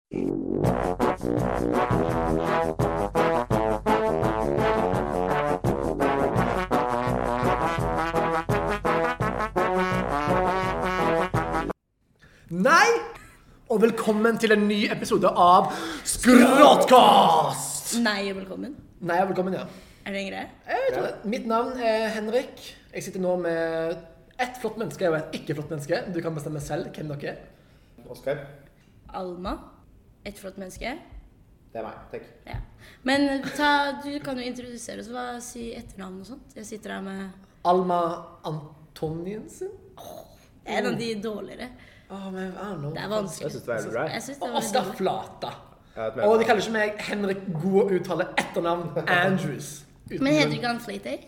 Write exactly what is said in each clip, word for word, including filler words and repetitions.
Nei, og velkommen til en ny episode av Skråtkast! Nei og velkommen. Nei og velkommen, ja. Er det en greie? Jeg tror det. Mitt navn er Henrik. Jeg sitter nå med ett flott menneske og et ikke flott menneske. Du kan bestemme selv hvem dere er. Oskar. Alma. Et flott menneske. Det er meg, takk. Ja. Men ta, du kan jo introdusere oss. Hva si etternavn og sånt? Jeg sitter her med... Alma Antoniensen? Åh, det er en av de dårligere. Åh, men I don't know. Det er vanskelig. Jeg synes det var veldig bra. Jeg synes det Og var Oskar veldig Flata. Ja, Og de kaller ikke meg Henrik God å uttale etternavn Andrews. Uten Men heter grunn. du ikke han Flatey?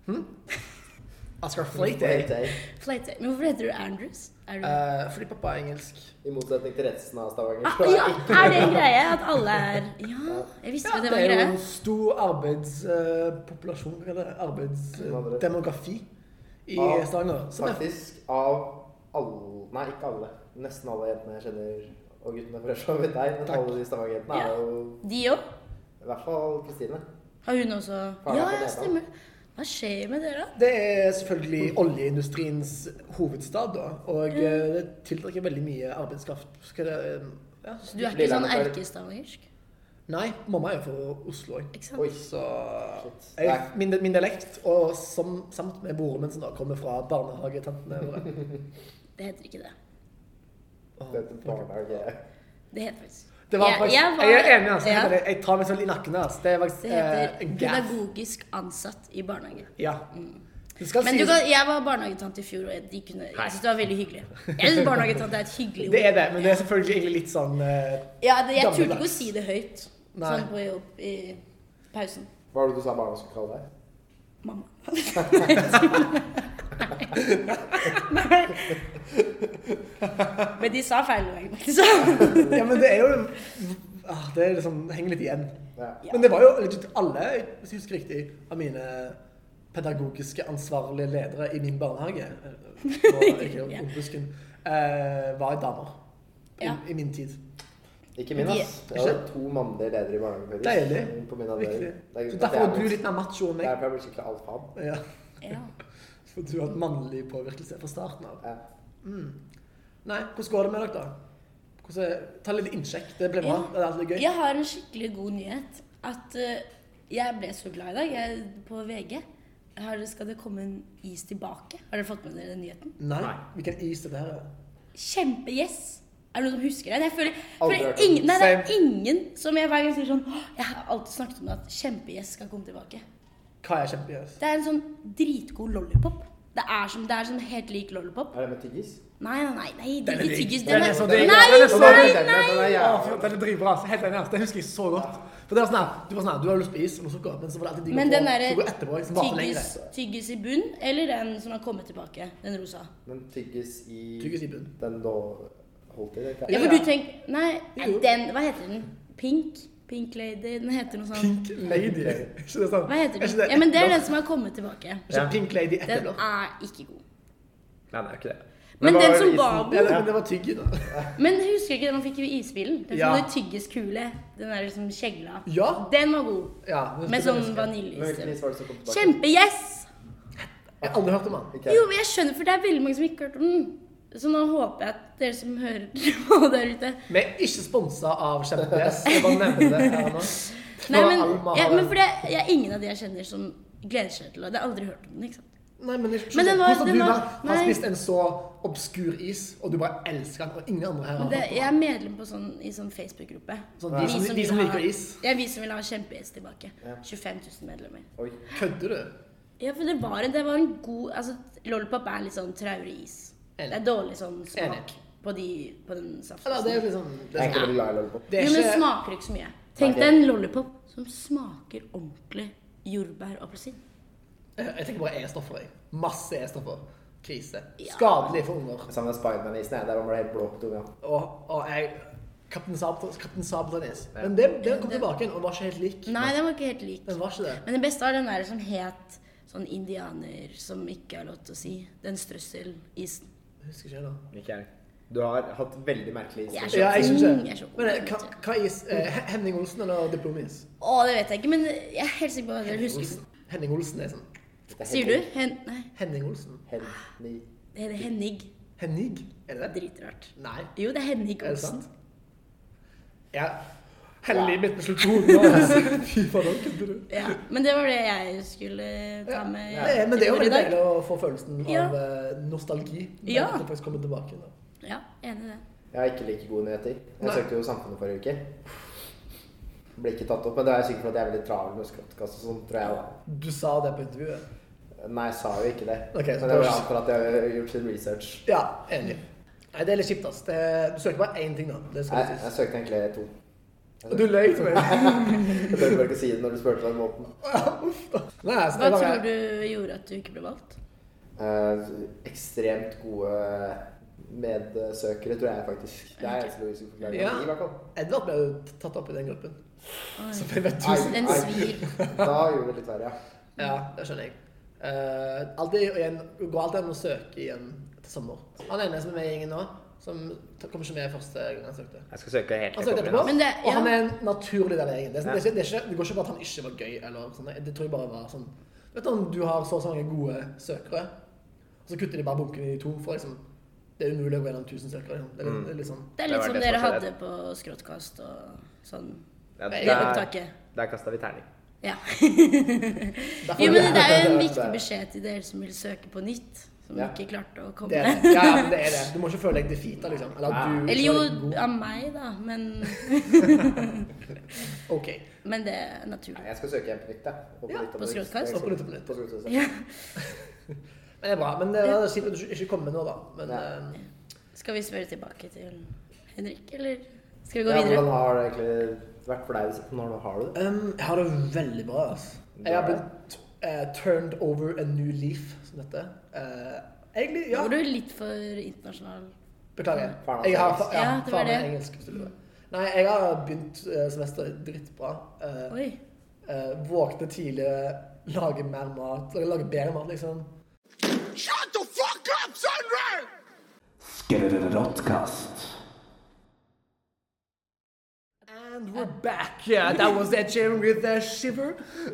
Oscar Flatey. Flatey. Men hvorfor heter du Andrews? Er du... Uh, fordi pappa er engelsk. I motsetning til resten av Stavanger. ah, ja, er det en greie at alle er... Ja, jeg visste Ja, ikke det at det var er en jo greie. en stor arbeidspopulasjon, eller arbeidsdemografi i Av- Stavanger. Som er Faktisk av alle, nei ikke alle, nesten alle jentene jeg kjenner, og guttene for så vidt deg, men Takk. alle de Stavanger-jentene Ja. er jo, De også? i hvert fall Kristine. Har hun også... Faren Ja, er på ja, Nepal. stemmer. Hva skjer med dere da? Det er selvfølgelig oljeindustriens hovedstad, da, og eh, det tiltrekker veldig mye arbeidskraft. Skal det, eh, ja. Så du er ikke sånn Lillehammer. erkestangersk? Nei, mamma er jo fra Oslo. Ikke sant? Oi. Så Shit. jeg, min, min dialekt, og som, samt med broren min som da kommer fra barnehagetantene våre. Det heter ikke det. Åh, Det heter barnehage. Det heter faktisk... Det var Jeg- faktisk, jeg var- jeg er enig, altså. ja. Jeg, jeg tar meg selv i nakken, altså. Det er faktisk Det eh, heter en gaff. pedagogisk ansatt i barnehage. Ja. Det skal Men du sies, kan, jeg var barnehagetante i fjor, og de kunne, jeg synes det var veldig hyggelig. Jeg synes barnehagetante er et hyggelig ord. det er det, men det er selvfølgelig egentlig litt sånn eh, Ja, det, jeg turte ikke gammeldags. å si det høyt, Nei. sånn på jobb i pausen. Hva var det du sa barna skulle kalle deg? Mamma. Nei. Men de sa feil vei, så. Ja, men det er jo ah, det er liksom, det henger litt igjen. Ja. Ja. Men det var jo legit alle, hvis jeg husker riktig, av mine pedagogiske ansvarlige ledere i min barnehage, eh, og ikke Ja. ombusken, eh, var damer i, Ja. i min tid. Ikke min, De- ass. Jeg hadde to mannlige ledere i barnehagen. Deilig. På min avdeling. Riktig. Det er- Så det er derfor var du jævlig. litt mer macho enn meg. Derfor jeg ble skikkelig alfab. Ja, Ja. for du har hatt mannlig påvirkelse fra starten av. Ja. Mm. Nei, hvordan går det med dere da? Hvordan, ta litt innsjekk, det ble bra, Ja. det er alltid gøy. Jeg har en skikkelig god nyhet, at eh, jeg ble så glad i dag, jeg, på V G. Har, skal det komme en is tilbake? Har dere fått med dere den nyheten? Nei, Nei. hvilken is det der er. Kjempe-yes! Er det noen som husker det? Jeg føler, Aldri føler hørt om ingen, nei, det er Same. ingen som jeg hver gang sier sånn «Åh, jeg har alltid snakket om at kjempe-yes skal komme tilbake. Hva er kjempegjøs? Det er en sånn dritgod lollipop. Det er som, det er sånn helt lik lollipop. Er det med tyggis? Nei, nei, nei, nei, det Den er er ikke digg. tyggis. Den Den er er, så nei, digg. nei, Den er så nei, digg. Den er nei! Åh, fy, den er dritbra, helt enig, altså. Det husker jeg så godt. For det var sånn her, du var sånn her, du har lyst på is og noe sukker, men så var det alltid digg å Men få den der sukker etterpå, som var for tyggis, lengre. tyggis i bunn, eller den som har kommet tilbake, den rosa? Men tyggis i... Tyggis i bunn. Den da holdt i det? ikke? Ja, Ja, for ja. du tenker, nei, Jo. den, hva heter den? Pink? Pink Lady, den heter noe sånn. Pink Lady. Er ikke det sånn? Hva heter Er ikke den? Ja, men det er epler? den som har kommet tilbake. Ikke Ja. Pink Lady Den epler. er ikke god. Nei, det er ikke det. Men hva den var som isen? var Ja, god, det, men det var tygge da. men jeg husker ikke den man fikk jo i isbilen. Den Ja. som hadde tyggiskule, den der liksom kjegla. Ja. Den var god, Ja. det med husker sånn jeg. Men vaniljeis. hvilken is var det som kom tilbake? Kjempe-yes! Jeg har aldri hørt om den. Ikke Jo, men jeg skjønner, for det er veldig mange som ikke har hørt om den. Så nå håper jeg at dere som hører på der ute. Vi er ikke sponset av Kjempegjøs. Jeg bare nevner det her nå. Nei, men, Alma ja, har men den. for det jeg er ingen av de jeg kjenner som gleder seg til det. Jeg har aldri hørt om den, ikke sant? Nei, men, jeg, Men den var- hvordan den du var- bare har nei. spist en så obskur is, og du bare elsker den, og ingen andre her har Men det, hørt om jeg er den. medlem på sånn, i sånn Facebook-gruppe. Sånn, Ja. de, som, de vil som ha- liker is. Ja, vi som vil ha kjempe-is tilbake. Ja. tjuefem tusen medlemmer. Oi. Kødder du? Ja, for det var en, det var en god, altså, lollipop er litt sånn traurig is. Det er dårlig sånn smak Enig. på, de, på den saften. Eller, det er liksom... Det Jeg er er, ikke veldig glad i lollipop. det er Jo, men det ikke... smaker ikke så mye. Tenk deg en lollipop som smaker ordentlig jordbær og appelsin. Jeg tenker bare E-stoffer, jeg. Masse E-stoffer. Krise. Ja. Skadelig for unger. Sammen med Spiderman-isen, jeg. Der var man helt blå på tunga. Og, og jeg... Kaptein Sabeltann Kaptein Sabeltann-is. Men det, den kom tilbake igjen, og var ikke helt lik. Nei, den var ikke helt lik. Den var ikke det. Men det beste var den der som het sånn indianer som ikke har lov til å si. Den strøsselisen. Jeg husker ikke det da. Ikke jeg. Du har hatt veldig merkelig Jeg er is. så Ja, jeg synes ung. det. Jeg er så ung. Men eh, hva, hva is? Eh, Henning Olsen eller diplomis? Å, det vet jeg ikke, men jeg er helt sikker på at dere husker Olsen. Henning Olsen er sånn. Sier du? Hen... Nei, Henning Olsen. Henning. det heter Henning. Henning? Er det det? Dritrart. Nei. Jo, det er Henning Er det Olsen. sant? Ja. Heller livet mitt med slutt på hodet. Fy faen, da kødder du. Ja, men det var det jeg skulle ta Ja. med Det er, men det er jo til veldig ordet i dag. deilig å få følelsen Ja. av eh, nostalgi. Men Ja. at det faktisk kommer tilbake. Da. Ja, enig i det. Jeg har ikke like gode nyheter. Jeg Nei. søkte jo Samfunnet forrige uke. Ble ikke tatt opp, men det er sikkert fordi jeg er veldig travel med skrattkast og sånn, tror jeg. Da. Du sa det på intervjuet. Nei, jeg sa jo ikke det. Ok, så men det jeg var- antar at jeg har gjort sin research. Ja, enig. Nei, det er litt kjipt, ass. Det er, du søker bare én ting, da. Det skal Jeg, sies. jeg søkte egentlig to. Og du løy til meg. Jeg tør bare ikke si det når du spurte meg den måten. Uff da. Nei, altså, Hva det var, tror du gjorde at du ikke ble valgt? Eh, ekstremt gode medsøkere, tror jeg faktisk. Det er jeg så logisk forklaring Ja. i hvert fall. Edvard ble jo tatt opp i den gruppen. Oi. Så jeg vet Ai, tusen. Den ai. svir. Da gjorde det litt verre, ja. Ja, det skjønner jeg. Uh, alltid, igjen, det går alltid an å søke igjen til sommer. Han ene som er med i gjengen nå, som kom ikke med første gang han søkte. Jeg skal søke helt Han til søkte jeg kommer etterpå, Men det- og han ja. er en naturlig del av gjengen. Det, er sånn- Ja. det, er ikke- det, er ikke- det går ikke på at han ikke var gøy, eller sånn. Det tror jeg bare var sånn. Vet du om du har så og så mange gode søkere, og så kutter de bare bunken i to, for liksom, det er umulig å gå gjennom tusen søkere. Liksom. Det er litt, Mm. det er litt sånn. Det er Det litt var som det dere som hadde på skråttkast og sånn. Ja, Det I er- opptaket. Der kastet vi terning. Ja. Derfor- Jo, men det er jo en Det- viktig beskjed til dere som vil søke på nytt, som Ja. ikke klarte å komme. Det er det. Ja, ja, men det er det. Du må ikke føle deg defeata, liksom. Eller at du Eller jo, føler deg god. av meg, da, men, Ok. men det er naturlig. Nei, jeg skal søke igjen på nytt, jeg. Og Ja, nytt og på nytt. skråtkast? Og på nytt og på nytt. På skråtkast. Ja. Men det er bra. Men det er kjipt at du ikke kommer nå, da. Men Ja. eh, Skal vi spørre tilbake til Henrik, eller skal vi gå Ja, videre? hvordan har det egentlig vært for deg? Når har du det? um, jeg har det veldig bra, altså. Jeg har blitt eh, turned over a new leaf, som dette. Uh, egentlig, Nå ja. var du litt for internasjonal. Beklager. Faren Jeg har, hans ja, Ja, det var faren er det. engelsk. hvis du lurer. Nei, jeg har begynt uh, semesteret drittbra. Uh, Oi. uh, våkne tidligere, lage mer mat, eller lage bedre mat, liksom. Shut the fuck up, Sandra! Skråttkast. And we're back. Yeah, that was Ed Sheeran with a shiver.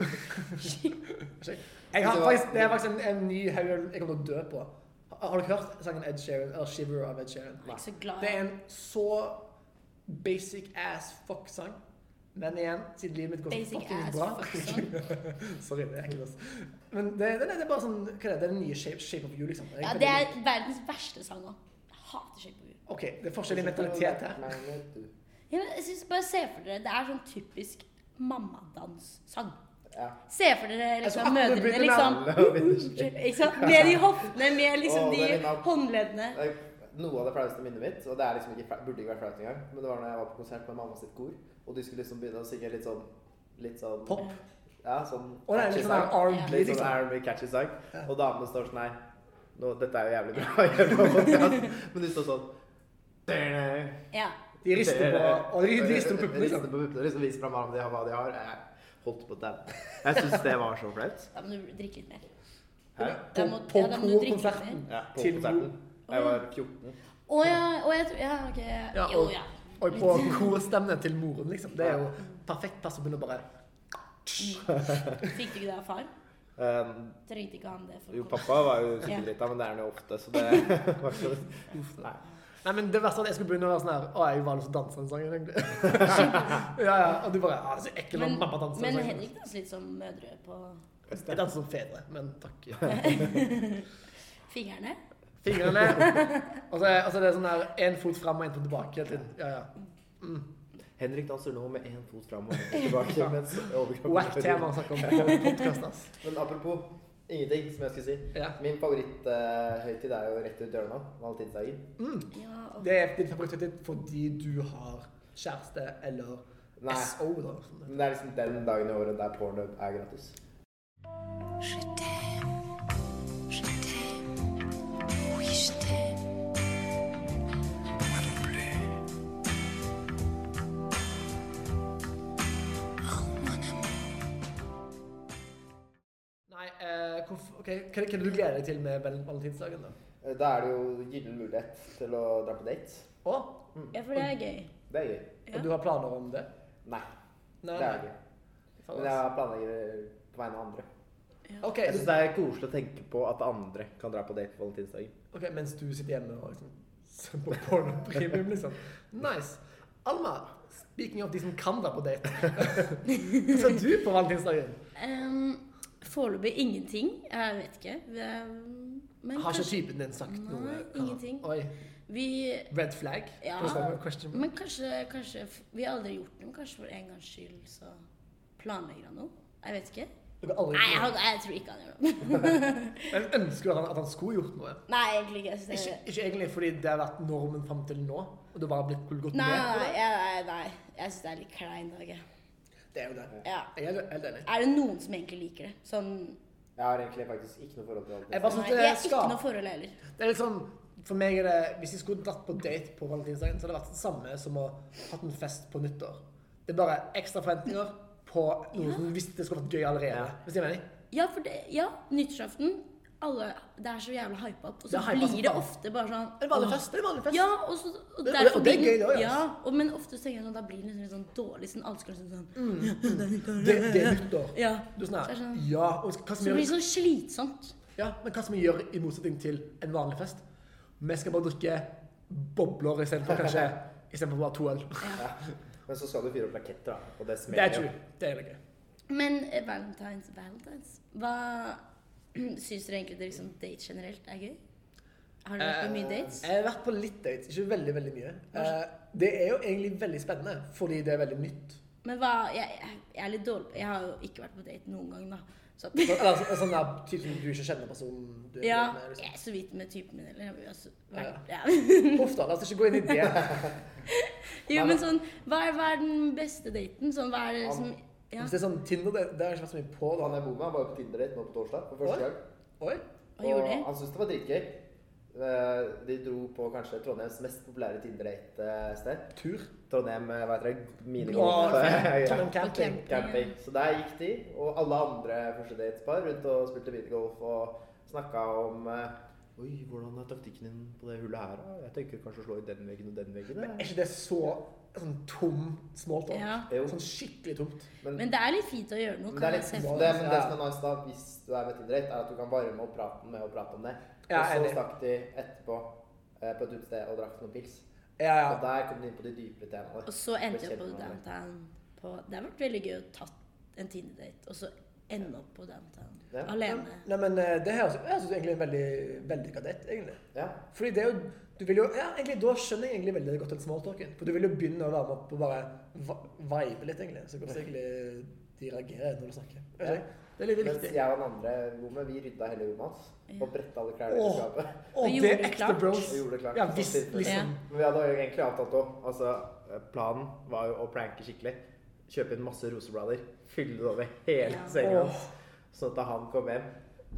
jeg har faktisk, det er faktisk en, en ny haug jeg kommer til å dø på. Har, har du hørt sangen Ed Sheeran, eller Shiver av Ed Sheeran? Jeg er ikke så glad. Det er en så basic ass fuck sang. Men igjen, siden livet mitt går så Basic fucking ass bra. fuck song. Sorry, det er ekkelt, ass. Men det, det, det er bare sånn, hva er det? Det er den nye Shape, shape of You, liksom. Ja, det er verdens verste sang òg. Jeg hater Shape of You. Ok, det er forskjellig mentalitet her. Nei, vet du. Ja, men jeg synes, bare se for dere, det er sånn typisk mammadans-sang. Ja. Se for dere liksom Altså, mødrene, begynner liksom. med- Ikke sant? Med de hoftene, med liksom Åh, de det er min- håndleddene. Det er Noe av det flaueste minnet mitt, og det er liksom ikke, fla- burde ikke vært flaut engang, men det var når jeg var på konsert med mamma sitt kor, og de skulle liksom begynne å synge litt sånn, litt sånn Pop. Ja, sånn Og det er catchy litt sånn sang. her R and B, Litt sånn liksom. R and B catchy sang, Ja. og damene står sånn her, nå, dette er jo jævlig bra, jævlig bra podcast, men de står sånn Ja. De rister på, og de, de rister på puppene, Rister liksom. på puppene, liksom viser fram hva de har, hva de har. Jeg holdt på den. Jeg synes det var så flaut. Da må du drikke litt mer. Hæ? Da På, må- på ja, da må du drikke konserten. litt Ja, på Til konserten. Jeg var fjorten. Å ja, å jeg tror Ja, ok. Ja, Jo, og- ja. Og på korstemmen til moren, liksom. Det er jo perfekt pass å begynne å bare Fikk du ikke det av far? Um, Trengte ikke han det? For å jo, komme? pappa var jo Ja. sykkelrytta, men det er han jo ofte, så det var ikke så... Nei. Nei, men det verste er at jeg skulle begynne å være sånn her Å, jeg var lyst til å danse den sangen, egentlig. ja, ja. Og du bare Ja, så ekkel når Men, mamma danser men den sangen. Henrik danser litt som mødre på Jeg danser som fedre, men takk. fingrene. Fingrene. Og så er, og så er det sånn her én fot fram og én fot tilbake. Til, ja, ja. Mm. Henrik danser nå med én fot fram og én fot tilbake. mens overkroppen- Wack tema å snakke om på podcast, ass. Men apropos ingenting, som jeg skulle si. Ja. Min favoritthøytid er jo rett ut dørene, valentinsdagen. Mm. Ja, og Det er din favoritthøytid fordi du har kjæreste eller Nei, S O, da. som det. men det er liksom den dagen i året der porno er gratis. Je t'aime, je t'aime, oui je t'aime. Moi non plus. Oh mon amour. Nei, eh, hvorf- ok, hva, hva er det du gleder deg til med val- valentinsdagen, da? Da er det jo gyllen mulighet til å dra på date. Å, Ja, for det er gøy. Det er gøy. Ja. og du har planer om det? Nei, Nei, det er det ikke. Faen, Men ass. jeg planlegger på vegne av andre. Ok, Jeg du, synes det er koselig å tenke på at andre kan dra på date på valentinsdagen. ok, mens du sitter hjemme og liksom ser på porno premium, liksom. Nice. Alma, speaking of de som kan dra på date. Hva skal du på valentinsdagen? Um, Foreløpig ingenting. Jeg vet ikke. Um, Men Har ikke kanskje, typen din sagt Nei, noe? ingenting. Oi, vi red flag? Ja, Question- question mark. men kanskje, kanskje Vi har aldri gjort noe. Kanskje for en gangs skyld så planlegger han noe. Jeg vet ikke. Du kan aldri Nei, jeg, jeg tror ikke han gjør noe. Men ønsker du at han, at han skulle gjort noe? Nei, egentlig ikke. Jeg synes Ikke, det, ikke egentlig fordi det har vært normen frem til nå, og du bare har blitt gått nei, med på nei, det? jeg, nei, nei. Jeg syns det er litt klein dag. jeg. Det er jo det. Ja. Jeg er helt enig. Er det noen som egentlig liker det? Sånn Jeg har egentlig faktisk ikke noe forhold til Jeg valentinsdagen. bare Nei, synes jeg det er ikke skal. noe forhold heller. Det er litt sånn, for meg er det, hvis jeg skulle dratt på date på valentinsdagen, så hadde det vært det samme som å hatt en fest på nyttår. Det er bare ekstra forventninger på noe som hvis det skulle vært gøy allerede. Ja. Hvis jeg mener. Ja, for det, ja, nyttårsaften alle, Det er så jævla hypa opp. Og Det så er hypa som blir det faen. ofte bare sånn Det er vanlig åh. fest. Det er vanlig fest. Ja, og, så, og Det- derfor og det er blir gøy, den- det også, ja, ass. og, men ofte tenker jeg sånn, da blir den liksom sånn dårlig, sånn alle skal liksom sånn Det, det er nyttår. Ja. Du er sånn Så er her, det sånn- ja, og hva som Så det blir gjør, sånn slitsomt. ja, men hva som vi gjør i motsetning til en vanlig fest? Vi skal bare drikke bobler i stedet for kanskje, i stedet for bare to øl. Ja. Men så skal du fyre opp raketter, da. Og det Det er smeller true. jo. Det er egentlig gøy. Men eh, valentines, valentines Hva syns dere egentlig det liksom date generelt er gøy? Har dere vært på mye dates? Jeg har vært på litt dates, ikke veldig, veldig mye. Eh, det er jo egentlig veldig spennende, fordi det er veldig nytt. Men hva Jeg, jeg, jeg er litt dårlig på Jeg har jo ikke vært på date noen gang, da. Så, Så- Eller så- sånn der typ som du ikke kjenner personen du er ja, med, liksom. jeg er så vidt med typen min, eller jeg har jo også vært, ja. Uff da, la oss ikke gå inn i det. Jo, men sånn hva er, hva er den beste daten? Sånn, hva er det som ja. Hvis det er sånn Tinder, det, det har jeg ikke vært så mye på Han da. jeg bor med, han var jo på Tinder-date nå på torsdag for første Oi. gang. Oi, Hva gjorde de? Og han syntes det var dritgøy. Eh, De dro på kanskje Trondheims mest populære Tinder-date-sted. tur. Trondheim, eh, hva heter det? Åh, Minigolf. Trondheim Ja, camping. camping. Så der gikk de, og alle andre første datespar rundt og spilte minigolf og snakka om eh, Oi, hvordan er taktikken din på det hullet her, da? Jeg tenker kanskje å slå i den veggen og den veggen. Men jeg». er ikke det så sånn tom smalltalk? Ja. Jo. Sånn skikkelig tomt. Men, Men det er litt fint å gjøre noe. men det, er Kan jeg litt, se det, for men meg. det som er nice da, hvis du er med Tinder-date, er at du kan varme opp praten med å prate om det. Ja, og så enig. stakk de etterpå eh, på et utested og drakk noen pils. Ja, Og ja. der kom de inn på de dypere temaene. Og så endte jeg Det på kjenner man. downtown på Det har vært veldig gøy å tatt en Tinder-date, og så ende opp på downtown. Ja. Alene. Nei, men eh, det her jeg synes egentlig er en veldig, veldig kadett, egentlig. Ja. Fordi det er jo, du vil jo, ja, egentlig, da skjønner jeg egentlig veldig godt den smalltalken. For du vil jo begynne å være med opp og bare va- vibe litt, egentlig. Så hvordan egentlig de reagerer når du snakker. Jeg vet ikke. Det er litt Mens viktig. jeg og den andre rommet, vi rydda hele rommet hans. Ja. Og bretta alle klærne i Åh. skapet. Å, Og det gjorde er det ekte klart. bros. Og gjorde det klart. Ja, hvis, Sånn liksom. Ja. Men vi hadde jo egentlig avtalt òg. Altså, planen var jo å pranke skikkelig. Kjøpe inn masse roseblader. Fylle det over hele Ja. senga Åh. hans. Sånn at da han kom hjem,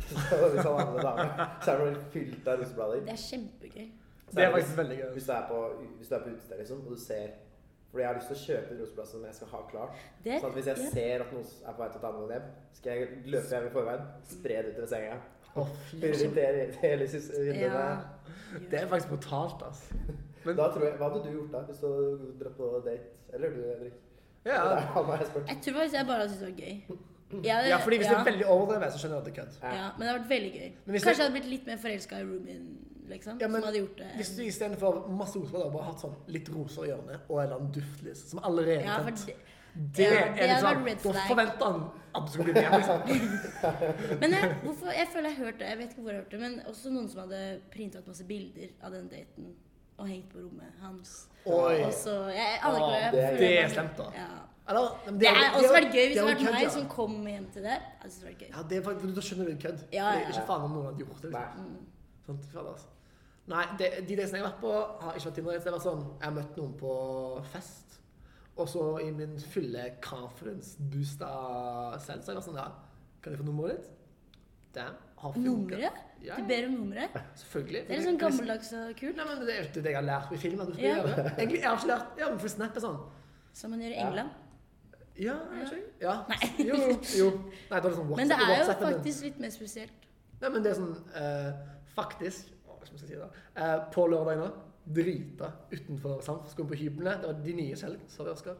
så hvis han hadde med dame, så er det fylt av roseblader. Det er kjempegøy. Så Det er det faktisk veldig gøy. Hvis du er på, hvis du er på utested, liksom, og du ser Fordi jeg har lyst til å kjøpe en roseblad som jeg skal ha klart. Det, Sånn at hvis jeg ja. ser at noen er på vei til å ta noen hjem, skal jeg løpe hjem i forveien, spre det utover senga. Å, fy. Irritere hele sys- vinduene. Ja. Det er faktisk brutalt, altså. Men, Da tror jeg, Hva hadde du gjort da, hvis du hadde dratt på date? Eller du, Henrik? ja, Det er han har jeg spurt. Jeg tror faktisk jeg bare syntes det var gøy. Ja, det- ja, fordi hvis ja. det er veldig overdrevet, så skjønner jeg at det er kødd. Ja, men det har vært veldig gøy. Men hvis Kanskje det- jeg hadde blitt litt mer forelska i roomien, liksom. Ja, men som hadde gjort det. Hvis du istedenfor masse roseblader bare hatt sånn litt roser i hjørnet og en eller annen duftlys som allerede Ja, er for tent, det, det ja, er det litt hadde sånn, vært red da flag. forventer han at du skal bli med, liksom. Men jeg, hvorfor, jeg føler jeg har hørt det, jeg vet ikke hvor jeg har hørt det, men også noen som hadde printet ut masse bilder av den daten og hengt på rommet hans. Oi. Og så, jeg aner ikke Åh, hvor jeg det er- føler det er bare- slemt, da. Ja. Eller, men Det er- har også vært gøy hvis det er jo hadde vært kødd, meg ja. som kom hjem til det. Jeg synes det var gøy. Ja, det er faktisk, da skjønner du det er kødd. Ja, Det ja. er ikke faen om noen hadde gjort det. Nei. Liksom. Mm. Sånn, faen, altså. Nei, det, de datene jeg har vært på, har ikke vært Tinder. Det var sånn, jeg har møtt noen på fest, og så i min fulle confidence-boosta selv, så jeg var sånn, ja, kan jeg få nummeret ditt? Damn, har funket. Nummeret? Ja, Du ber om nummeret? selvfølgelig. Det er litt sånn gammeldags og kult. Nei, men det er jo ikke det jeg har lært i filmen, at du skal Ja. gjøre det. Egentlig, jeg har ikke lært, ja, men for Snap er sånn. Som man gjør i Ja. England. Ja, er det ikke? Ja. Nei. Jo, jo. Nei, da er det sånn Men det WhatsApp- er jo WhatsAppen din. faktisk litt mer spesielt. Nei, men det er sånn, eh, faktisk, å, ikke hva jeg skal si da. Eh, på lørdag nå, drita utenfor Samf, skulle på hyblene, det var de nye selv, sorry Oskar.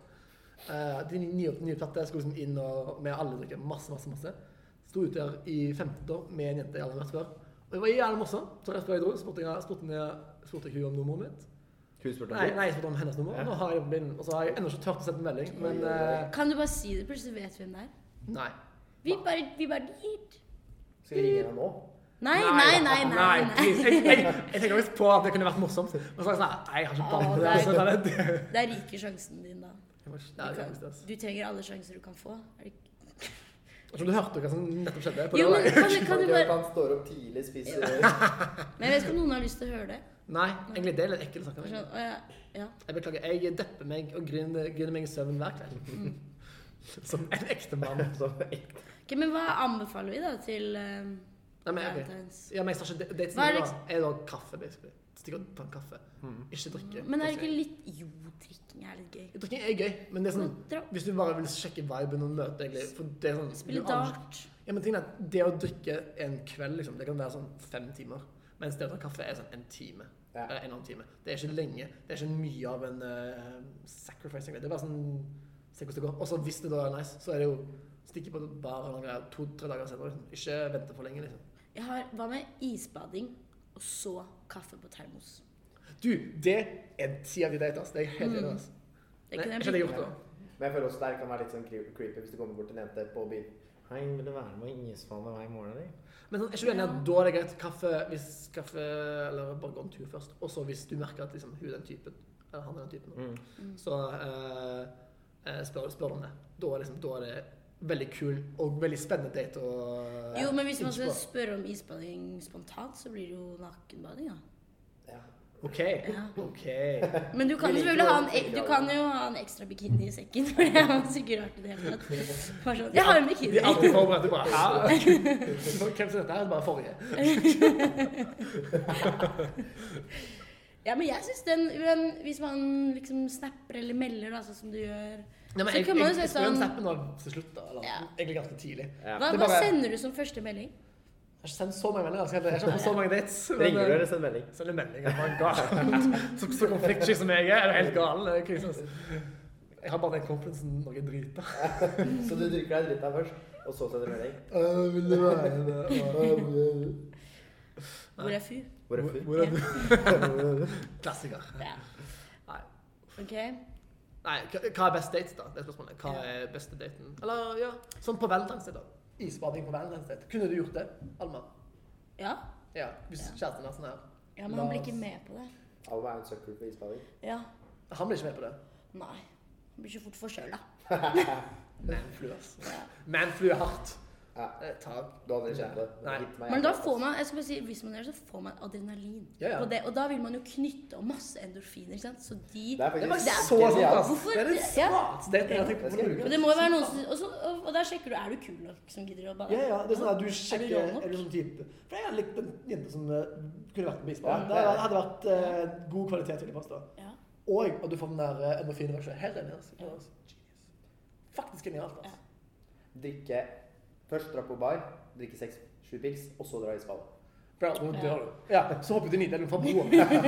Eh, de nye, nye platte skulle liksom inn og med alle drikke, masse, masse, masse. Stod ute her i femten år med en jente jeg aldri har møtt før. Og det var jævlig morsomt, så rett før jeg dro, spurte jeg, spurte jeg, spurte jeg hun om nummeret mitt. Hun spurte om Nei, det? nei, jeg spurte om hennes nummer, Ja. nå har jeg jobben min, og så har jeg ennå ikke tørt å sette en melding, men eh, Kan du bare si det, plutselig vet vi hvem det er? nei. Vi bare, vi bare dit. Skal vi ringe henne nå? Nei, nei, nei, nei, nei. please. Jeg, jeg, jeg tenker også på at det kunne vært morsomt, men så er jeg sånn, nei, jeg har ikke barn Å, på det, nei. så det er det. Der ryker sjansen din da. Jeg må ikke- Nei, Du, det er kan, ikke det. du trenger alle sjanser du kan få. Er det ikke? Jeg tror du hørte hva som nettopp skjedde på Jo, det. men kan, du- kan du Ikke at bare... han står opp tidlig, spiser Men jeg vet ikke om noen har lyst til å høre det. Nei, egentlig det er litt ekkelt saker. Sånn, å, ja, ja. Jeg beklager, jeg depper meg og griner, griner meg i søvn hver kveld. Som en ekte mann. som ekte. Ok, men hva anbefaler vi da til um, Nei, men, ok. Valentine's? Ja, men jeg sa ikke det. Det Hva er er, liksom- da, er da kaffe, basically. Stikk og ta en kaffe. Ikke drikke. Men er det ikke litt... Jo, drikking er litt gøy. Drikking er gøy, men det er sånn, Dra- hvis du bare vil sjekke viben og møte egentlig, for det er sånn... Spille du aner- dart. Ja, men tingen er at det å drikke en kveld, liksom, det kan være sånn fem timer. Mens det å ta kaffe er sånn en time. Ja. Eller en annen time. Det er ikke lenge. Det er ikke mye av en uh, sacrifice. egentlig. Det er bare sånn... Se hvordan det går. Og så hvis det da er nice, så er det jo stikke på bar eller noe greier to-tre dager senere. Liksom. Ikke vente for lenge, liksom. Jeg har... Hva med isbading og så kaffe på termos? Du, det er ti av de dater, ass. Det er jeg helt Mm. enig, ass. Det Nei, kunne ikke jeg det jeg blitt gjort da. Men jeg føler også der kan være litt sånn cre- creepy hvis det kommer bort en jente på byen. Hei, vil du være med i isbadet hver morgen, eller? Men sånn, er ikke du enig at da er det greit kaffe, hvis kaffe, eller bare gå en tur først, og så hvis du merker at liksom, hun er den typen, eller han er den typen, Mm. så eh, eh, spør, spør du om det. Da er, liksom, da er det veldig kul og veldig spennende date. Og, Jo, men hvis man skal innspå. spørre om isbading spontant, så blir det jo nakenbading, da. Ja. Ok, Ja. ok. Men du kan Vi jo liker selvfølgelig ha å en, tenke du over kan jo ha en ekstra bikini i sekken, for det er jo sikkert rart i det hele tatt. Bare sånn, jeg har en De bikini. er alltid forberedt, du bare, hæ? Hvem som dette er, det er bare forrige. Ja, men jeg synes den, men hvis man liksom snapper eller melder da, sånn som du gjør, Nei, men så jeg, kan man jeg, jo jeg si spør om sånn, snappen nå til slutt da, eller Ja. egentlig ganske tidlig. Ja. hva, det hva bare- sender du som første melding? Jeg har ikke sendt så mange meldinger, jeg har ikke hatt så mange dates. men, Ringer du eh, eller sender melding? Sender melding, jeg er bare gal. Så, så konfliktsky som jeg er, er du helt gal. det er krise, altså. Jeg har bare den konferansen når jeg driter. Så du drikker deg dritt av først, og så sender melding? Øh, vil du være med? Hvor er fu? Hvor er fyr? Hvor er du? Klassiker. Ja. Nei. Ok. Nei, hva- hva er best dates da? Det er spørsmålet. Hva er beste daten? Eller, ja, sånn på Valentine's Day da. Isbading på Valentine's Day. Kunne du gjort det, Alma? Ja? Ja, hvis Ja. kjæresten er sånn her. Ja, men han blir ikke med på det. Alma er en sucker for isbading. Ja. Han blir ikke med på det. Nei. Han blir så fort forkjøla. Manflu, ass. Ja. Manflu er hardt. Ja. Eh, Tak. Du hadde kjent det. Nei. Gitt meg Men da jævla får ass. man, jeg skal bare si, hvis man gjør det, så får man adrenalin Ja, ja. på det. Og da vil man jo knytte og masse endorfiner, ikke sant? Så de... Det er Det var faktisk så sant, genialt. ass. Hvorfor? Det er den Ja. smarteste daten jeg har tenkt på. Det skal jeg på Og det må jo være noen som... Og, så, og, og der sjekker du, er du kul nok som gidder å bade? Ja, ja, det er sånn at du Er sjekker, du rå nok? er du sånn type For jeg har likt en jente som eh, kunne vært på Ja, isbad. det Det er det. hadde vært eh, god kvalitet, vil jeg påstå. Ja. Og at du får den der uh, endorfinrushet. Helt enig, altså. Ja. Faktisk genialt, altså. Drikke først dra på bar, drikke seks, sju pils, og så dra i isbad. Bra, nå Ja. dør du. Ja, så hopper du nidelen fra broen.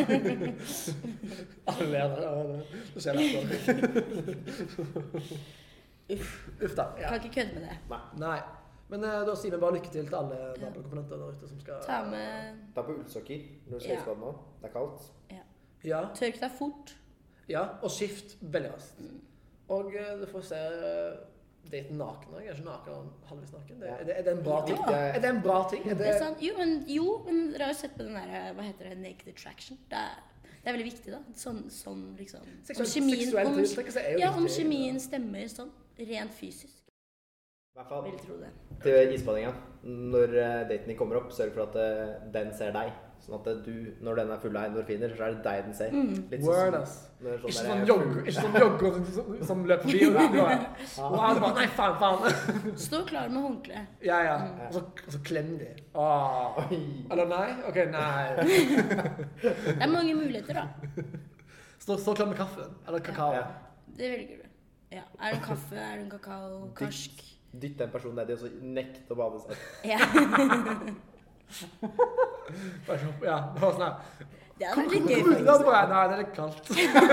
Alle ler der. Ja, det- det skjer det. Uff. Uff da. Ja. Kan ikke kødde med det. Nei. Men eh, da sier vi bare lykke til til alle nabokomponenter der ute som skal... Ta med... Ta på ullsokker når du skal i Ja. isbad nå. Det er kaldt. Ja, Tørk deg fort. ja, og skift veldig raskt. Og eh, du får se uh, daten naken. Jeg er ikke naken, halvvis naken. Det, er, det, er det en bra ting? Ja. Er det en bra ting? Er Det det... er sant. Jo, men, jo, men dere har jo sett på den der, hva heter det, Naked Attraction. Det er, det er veldig viktig da. Sånn, sånn liksom... Seksuell, om kjemien- seksuell om- tiltrekkelse er jo Ja, om viktig. kjemien stemmer sånn, rent fysisk. I hvert fall Vil tro det. til isbadinga. Når eh, daten din kommer opp, sørg for at eh, den ser deg. Sånn at eh, du, når den er full av endorfiner, så er det deg den ser. Litt Word, sånn ass. som når Ikke der sånn er jogger, full- ikke sånn jogger som, som, som løper forbi. Og du bare, wow, du bare, nei, faen, faen. Stå klar med håndkle. Ja, ja. Og så, og så klem de. Ah. Oi. Eller nei? Ok, nei. Det er mange muligheter da. Stå, stå klar med kaffen. Eller kakao. Ja. Det velger du. Ja. Er det en kaffe, er det en kakao, karsk? Dytt den personen nedi, og så nekt å bade selv. Ja. Bare sånn, ja, det var sånn her. Det hadde vært litt gøy, Da faktisk. bare, nei, det er litt kaldt.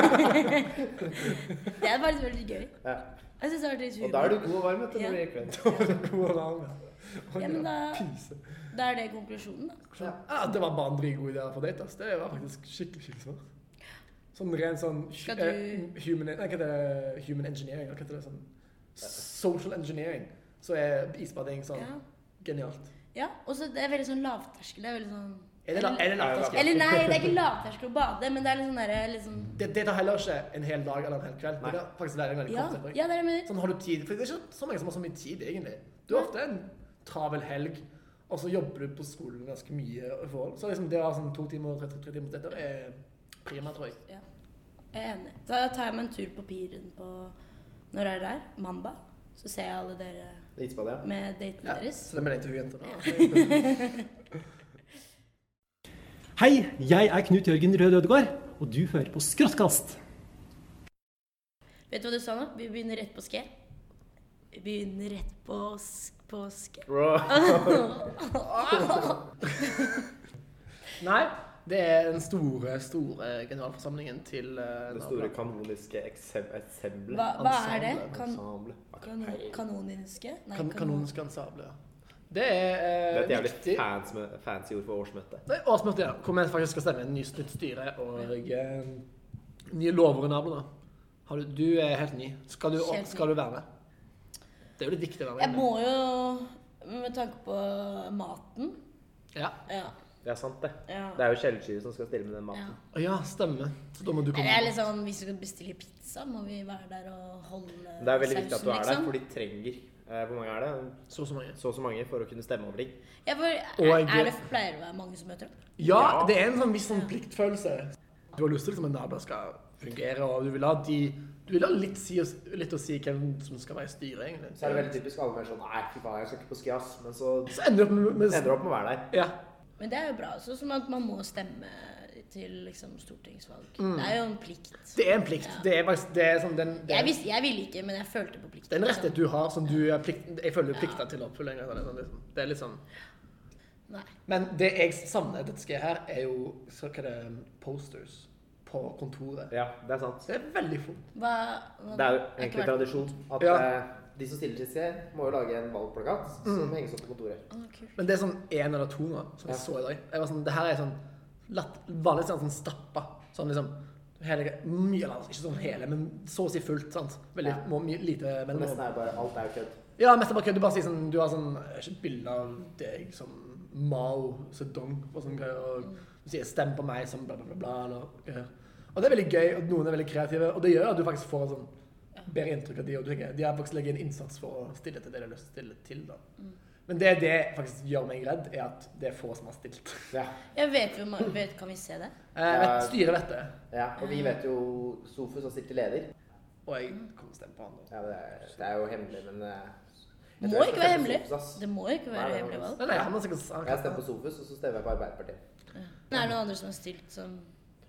Det hadde vært veldig gøy. Ja. Jeg synes det hadde vært litt Og humor. da er du god og varm, vet du, Ja. når du gir klem. God alarm, ja. Og Ja, men da- pyse. Da er det konklusjonen, da. Ja. Ja, det var bare en dritgod idé for date, ass. Det var faktisk skikkelig, skikkelig smart. Sånn ren sånn Skal du- eh, human, nei, hva heter det? Human engineering, hva heter det sånn? Social engineering. Så er isbading sånn Ja. genialt. Ja, og så det er veldig sånn lavterskel. Det er veldig sånn... Er det, la, er det lavterskel? Eller nei, det er ikke lavterskel å bade, men det er litt sånn derre liksom... Det, det tar heller ikke en hel dag eller en hel kveld. Nei. Det kan faktisk være en veldig Ja, kort setning. ja, det er det jeg mener. Sånn har du tid, for det er ikke så mange som har så mye tid egentlig. Du er ofte en travel helg, og så jobber du på skolen ganske mye i forhold. Så liksom det å ha sånn to timer og tre, tre timer dette er prima, tror jeg. Ja. Jeg er enig. Da tar jeg meg en tur på Piren på... Når er det der? Mandag. Så ser jeg alle dere Isbad, ja. med daten Ja, deres. så det mener jeg til hun jenta. Hei, jeg er Knut Jørgen Rød Ødegård, og du hører på Skråttkast. Vet du hva du sa nå? Vi begynner rett på ske. Vi begynner rett på, sk på ske. Bro. Nei, det er den store, store generalforsamlingen til uh, Det store kanoniske eksemplet. Hva, hva er det? Ensemble, Kan, Ensemble. kan, kanoniske? Nei, kan, kanon- kanoniske ensemble, ja. Det er, uh, Det er et jævlig viktig. fancy, fancy ord for årsmøte. Det er årsmøte, ja. Hvor vi faktisk skal stemme en ny nytt styre og uh, nye lover og navn. Har du, du er helt ny. Skal du, Helt ny. skal du være med? Det er jo litt viktig å være Jeg med. må jo, med tanke på maten. Ja. Ja. Det er sant, det. ja. Det er jo Kjellskyret som skal stille med den ja. maten. Å ja, stemmer. Så da må du komme. Det er litt sånn, hvis du skal bestille pizza, må vi være der og holde Men det er veldig viktig at du er der, liksom. for de trenger eh, Hvor mange er det? Så og så mange. Så og så mange for å kunne stemme over ting. Ja, for Og er, jeg- er det pleier det å være mange som møter opp? Ja, Ja. det er en sånn viss sånn pliktfølelse. Du har lyst til liksom, at naboer skal fungere, og du vil ha de Du vil ha litt, si, litt å si hvem som skal være i styret, egentlig. Så er det veldig typisk alle mer sånn Nei, fy faen, jeg skal ikke på ski, ass. Men så Så ender du opp med, med ender du opp med å være der. Ja. Men det er jo bra, sånn som at man må stemme til liksom stortingsvalg. Mm. Det er jo en plikt. Det er en plikt. Ja. Det er faktisk det er sånn den det, Jeg, visste, jeg ville ikke, men jeg følte på plikt. det er en rettighet du har som du er plikt, jeg føler du er Ja. plikta til å oppfylle. en gang, sånn, liksom. Det er litt sånn. Nei. Men det jeg savner dette skal her, er jo så hva er det, posters på kontoret. Ja, det er sant. Det er veldig fint. Hva, hva Det er jo Jeg har ikke egentlig vært på tradisjon at Ja. eh, de som stiller til sted, må jo lage en valgplakat som henges opp på kontoret. Å, kult. Men det er sånn én eller to nå, som jeg Ja. så i dag. Jeg var sånn, det her er sånn latt, vanligvis er det sånn stappa. Sånn liksom hele, mye, eller ikke sånn hele, men så å si fullt. sant? Veldig Ja. må- mye, lite Men mellom. nesten er det bare alt er jo kødd. Ja, mest bare kødd. Du bare sier sånn, du har sånn ikke bilde av deg som Mao Zedong og sånne greier. Og du sier 'stem på meg' som bla, bla, bla. bla eller, ja. Og det er veldig gøy, og noen er veldig kreative. Og det gjør at du faktisk får et sånn bedre inntrykk av de, og du tenker, de har faktisk legget en innsats for å stille til det de har lyst til å stille til. da. Men det det faktisk gjør meg redd, er at det er få som har stilt. Ja. Jeg vet jo, man- vet, kan vi se det? Jeg vet, styret vet det, ja. Og vi vet jo Sofus har stilt til leder. og jeg kommer til å stemme på han. da. Ja, det er, det er jo hemmelig, men eh, jeg Må tror jeg ikke skal være stemme på hemmelig. Sofus, ass. Det må ikke Nei, være nei, hemmelig nei. valg. Nei, nei, han har sikkert han Jeg stemmer på Sofus, og så stemmer jeg på Arbeiderpartiet. Men er det noen andre som har stilt som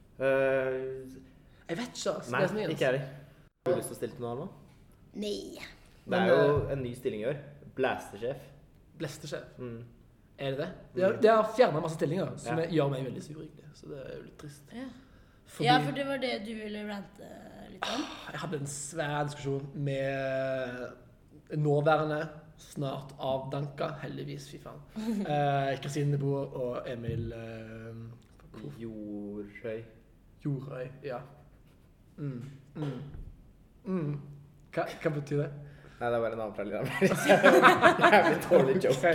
Uh, Jeg vet ikke, altså. nei, det er som er ikke jeg heller. Har du lyst til å stille til noe annet? Nei. Det Men, er jo en ny stilling i år. Blastersjef. Blestesjef. Mm. Er det det? De har, de har fjernet masse stillinger, som Ja. gjør meg veldig sur, egentlig. Så det er jo litt trist. Ja. Fordi Ja, for det var det du ville rante litt om. jeg hadde en svær diskusjon med nåværende, snart avdanka, heldigvis, fy faen, eh, Kristine Neboer og Emil eh, Jordhøy. Jorøy. Ja. Mm. Mm. Mm. Hva, hva betyr det? Nei, det er bare en annen fra Lillehammer. Jævlig dårlig joke.